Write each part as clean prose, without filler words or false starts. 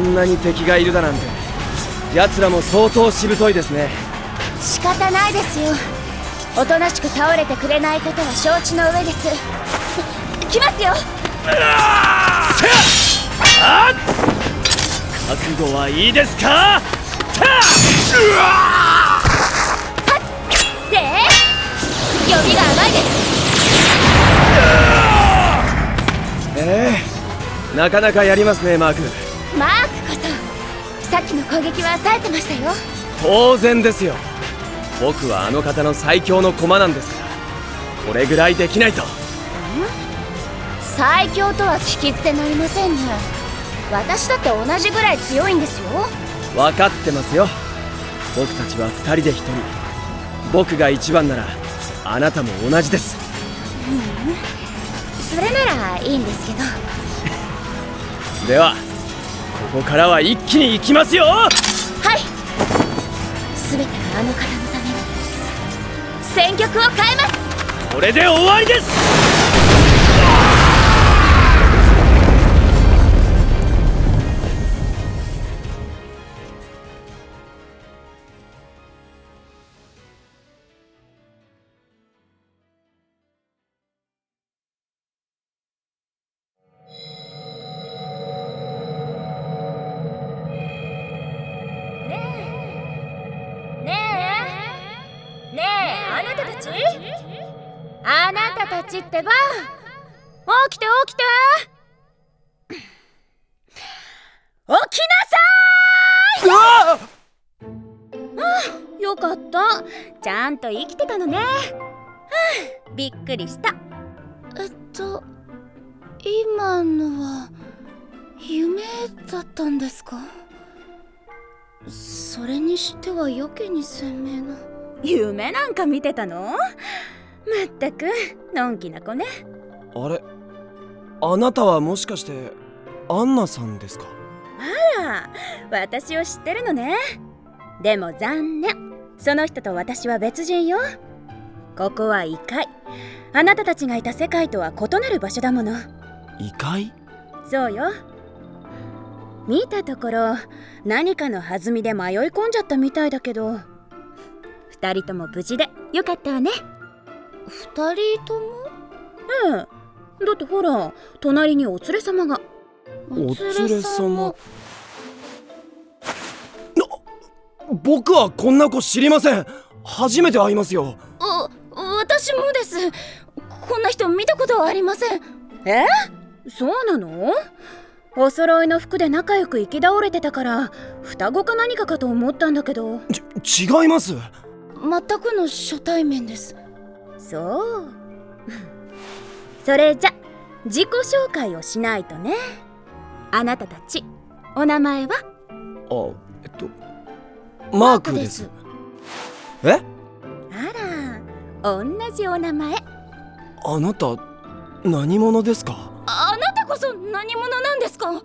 んなに敵がいるだなんて。奴らも相当しぶといですね。 仕方ないですよ。おとなしく倒れてくれないことは承知の上です。来ますよ。 覚悟はいいですか。 で読みが甘いです。 なかなかやりますね、マーク。 マークこそさっきの攻撃は冴えてましたよ。 当然ですよ。僕はあの方の最強の駒なんですから、これぐらいできないと。 最強とは聞き捨てなりませんね。私だって同じぐらい強いんですよ。 分かってますよ。僕たちは2人で1人。僕が一番ならあなたも同じです。 それならいいんですけど。 ではここからは一気に行きますよ。 はい。全てはあの方のために戦局を変えます。 これで終わりです。 あなたたちってば、起きて起きて、起きなさーい。よかった、ちゃんと生きてたのね。びっくりした。今のは夢だったんですか？それにしてはやけに鮮明な。夢なんか見てたの？まったくのんきな子ね。 あれ、あなたはもしかしてアンナさんですか？ あら、私を知ってるのね。でも残念、その人と私は別人よ。ここは異界。あなたたちがいた世界とは異なる場所だもの。 異界？ そうよ。見たところ何かの弾みで迷い込んじゃったみたいだけど、二人とも無事でよかったわね。二人とも？ええ、だってほら、隣にお連れ様が。 お連れ様？僕はこんな子知りません。初めて会いますよ。 私もです。こんな人見たことはありません。そうなの？お揃いの服で仲良く行き倒れてたから双子か何かかと思ったんだけど。 違います。 全くの初対面です。そう。それじゃ自己紹介をしないとね。あなたたちお名前は？ マークです。え？ あら、同じお名前。 あなた何者ですか？ あなたこそ何者なんですか？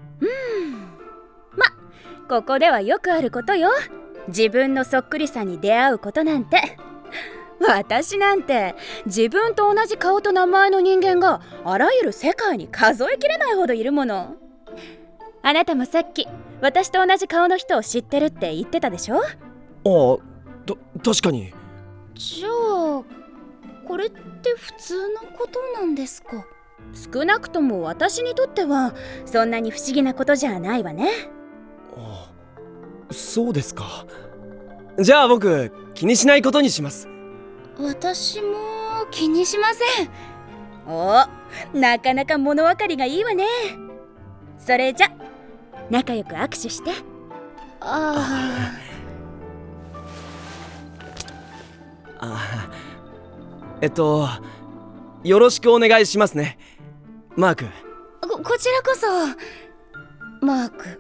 ここではよくあることよ。自分のそっくりさんに出会うことなんて。私なんて自分と同じ顔と名前の人間があらゆる世界に数えきれないほどいるもの。あなたもさっき私と同じ顔の人を知ってるって言ってたでしょ？ 確かに。 じゃあこれって普通のことなんですか？少なくとも私にとってはそんなに不思議なことじゃないわね。 そうですか。じゃあ僕気にしないことにします。 私も気にしません。なかなか物分かりがいいわね。それじゃ仲良く握手して。 よろしくお願いしますね、マーク。 こちらこそマーク。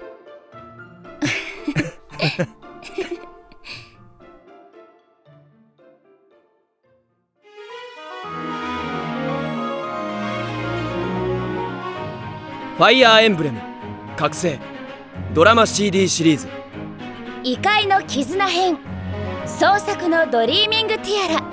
ファイアーエンブレム覚醒ドラマ CD シリーズ異界の絆編創作のドリーミングティアラ。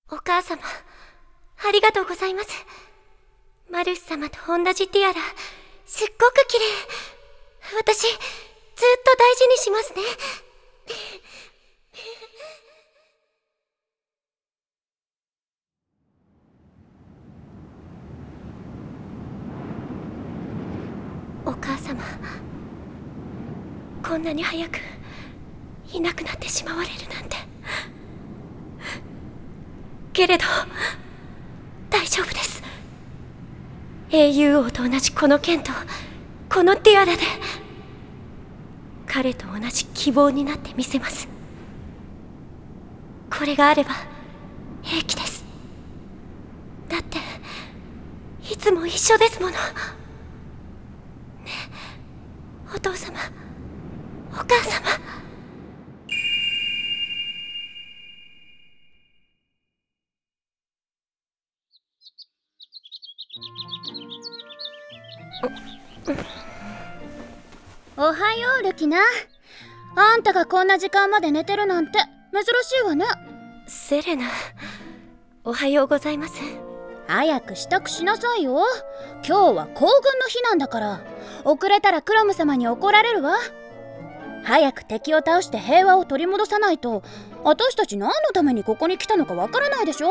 お母様、ありがとうございます。マルス様と同じティアラ、すっごく綺麗。私、ずっと大事にしますね。お母様、こんなに早くいなくなってしまわれるなんて。けれど大丈夫です。英雄王と同じこの剣とこのティアラで彼と同じ希望になってみせます。これがあれば平気です。だっていつも一緒ですもの。ねえ、お父様、お母様。 おはようルキナ。あんたがこんな時間まで寝てるなんて珍しいわね。 セレナ、おはようございます。 早く支度しなさいよ。今日は行軍の日なんだから。遅れたらクロム様に怒られるわ。早く敵を倒して平和を取り戻さないと、私たち何のためにここに来たのかわからないでしょ。 はい。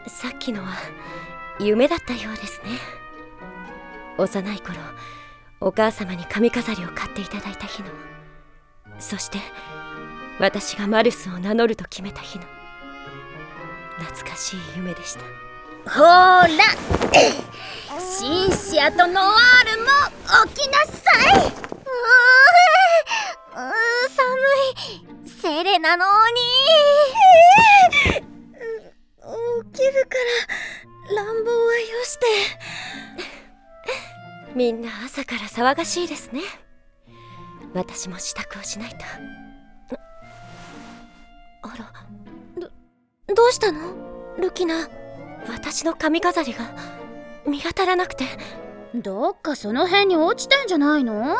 さっきのは夢だったようですね。幼い頃、お母様に髪飾りを買っていただいた日の、そして私がマルスを名乗ると決めた日の、懐かしい夢でした。 ほーらシンシアとノワールも起きなさい。 寒い。セレナの鬼。 起きるから乱暴はよして。 みんな朝から騒がしいですね。私も支度をしないと。あら、どうしたのルキナ。私の髪飾りが見当たらなくて。 どっかその辺に落ちてんじゃないの？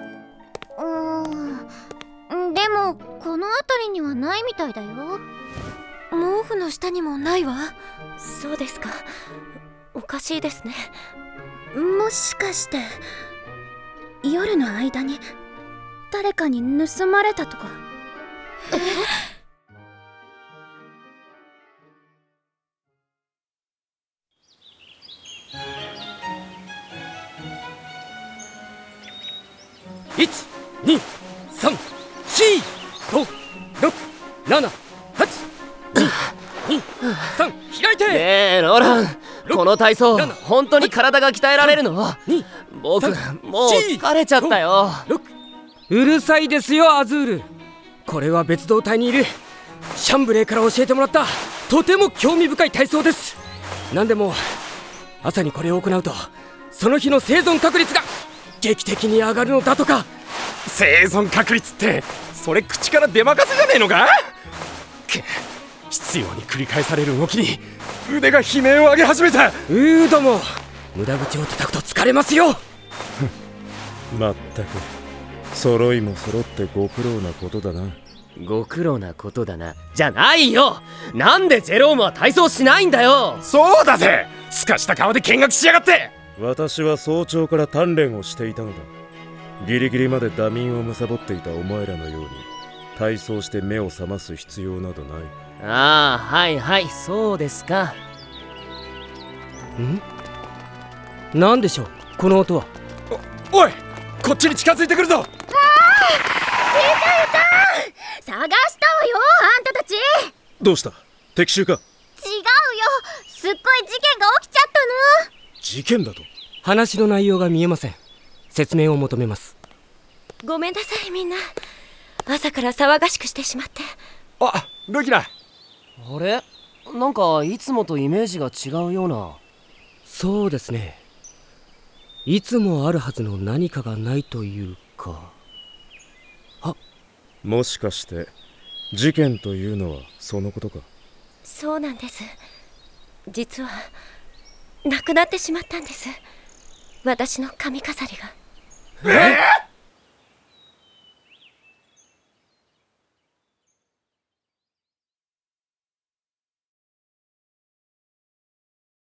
でもこの辺りにはないみたいだよ。 毛布の下にもないわ。そうですか。おかしいですね。 もしかして夜の間に誰かに盗まれたとか？ 1、2、3、4、5、6、7、8、2、3、開いて。 ねえローラン、この体操本当に体が鍛えられるの？僕もう疲れちゃったよ。 うるさいですよアズール。これは別動隊にいるシャンブレーから教えてもらったとても興味深い体操です。何でも朝にこれを行うとその日の生存確率が劇的に上がるのだとか。 生存確率ってそれ口から出まかせじゃねえのか？必要に繰り返される動きに腕が悲鳴を上げ始めた。 ども無駄口を叩くと疲れますよ。 まったく揃いも揃ってご苦労なことだな。 ご苦労なことだなじゃないよ。なんでジェロームは体操しないんだよ。 そうだぜ、すかした顔で見学しやがって。 私は早朝から鍛錬をしていたのだ。ギリギリまで打眠を貪っていたお前らのように体操して目を覚ます必要などない。 ああ、はいはい、そうですか。 なんでしょうこの音は。 おい、こっちに近づいてくるぞ。 いた探したわよあんたたち。 どうした？敵襲か？ 違うよ、すっごい事件が起きちゃったの。 事件だと？ 話の内容が見えません。説明を求めます。 ごめんなさいみんな。朝から騒がしくしてしまって。 あ、ルキナ。 あれ、なんかいつもとイメージが違うような。 そうですね。いつもあるはずの何かがないというか。 もしかして事件というのはそのことか？ そうなんです。実はなくなってしまったんです、私の髪飾りが。